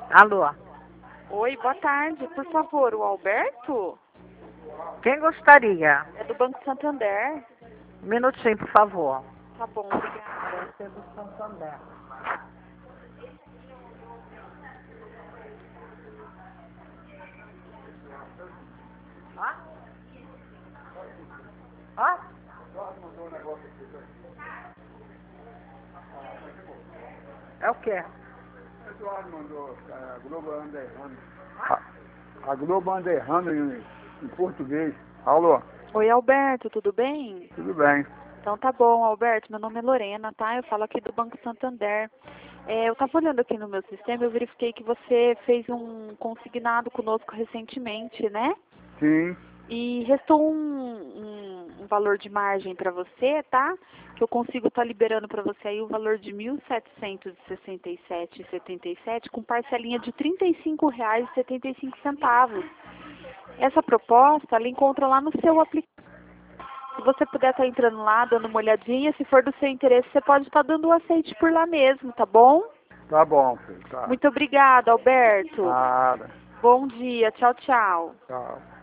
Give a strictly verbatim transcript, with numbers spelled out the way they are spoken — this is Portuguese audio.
Alô? Oi, boa tarde. Por favor, o Alberto? Quem gostaria? É do Banco Santander. Um minutinho, por favor. Tá bom, obrigada. Esse é do Santander. Hã? Hã? É o quê? Eduardo mandou, a Globo anda errando. A, a Globo anda errando em, em português. Alô? Oi, Alberto, tudo bem? Tudo bem. Então tá bom, Alberto. Meu nome é Lorena, tá? Eu falo aqui do Banco Santander. É, eu estava olhando aqui no meu sistema e eu verifiquei que você fez um consignado conosco recentemente, né? Sim. E restou um, um, um valor de margem para você, tá? Que eu consigo estar liberando para você aí o valor de mil setecentos e sessenta e sete reais e setenta e sete com parcelinha de trinta e cinco reais e setenta e cinco centavos. Essa proposta, ela encontra lá no seu aplicativo. Se você puder estar entrando lá, dando uma olhadinha, se for do seu interesse, você pode estar dando o aceite por lá mesmo, tá bom? Tá bom, filho. Tá. Muito obrigada, Alberto. Nada. Bom dia. Tchau, tchau. Tchau.